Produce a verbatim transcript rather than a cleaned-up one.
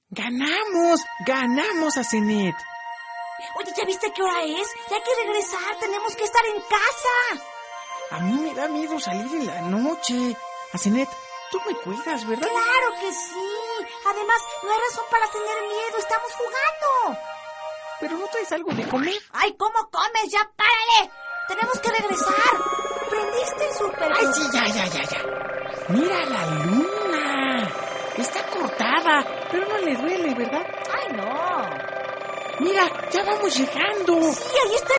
¡Ganamos! ¡Ganamos, Asenet! Oye, ¿ya viste qué hora es? Ya hay que regresar, tenemos que estar en casa. A mí me da miedo salir en la noche. Asenet, tú me cuidas, ¿verdad? ¡Claro que sí! Además, no hay razón para tener miedo, estamos jugando. ¿Pero no traes algo de comer? ¡Ay, cómo comes! ¡Ya párale! Tenemos que regresar. ¿Prendiste el súper? ¡Ay, sí, ya, ya, ya, ya! ¡Mira la luna! Está cortada, pero no le duele, ¿verdad? ¡Ay, no! ¡Mira, ya vamos llegando! Sí, ahí está